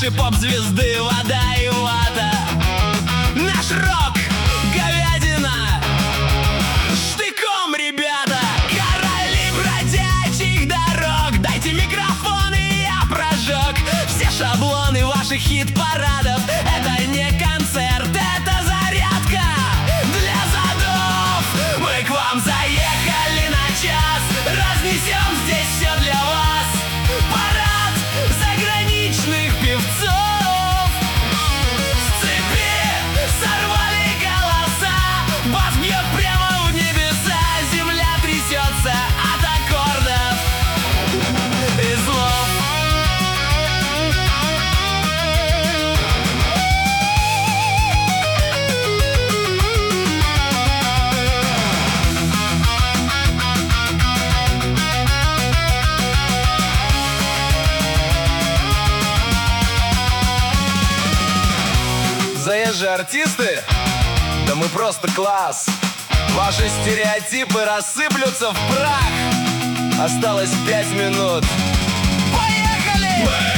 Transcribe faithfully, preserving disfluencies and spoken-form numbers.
Наши поп-звезды, вода и вата. Наш рок, говядина, штыком, ребята. Короли бродячих дорог, дайте микрофон и я прожег. Все шаблоны ваших хит-парадов — это не концерт, это зарядка для задов. Мы к вам заехали на час, разнесем здесь все для вас. Парад заграничных певцов. С цепи сорвали голоса, бас бьет прямо в небеса. Земля трясется от аккордов и слов. Заезжие артисты? Да мы просто класс. Ваши стереотипы рассыплются в прах. Осталось пять минут. Поехали!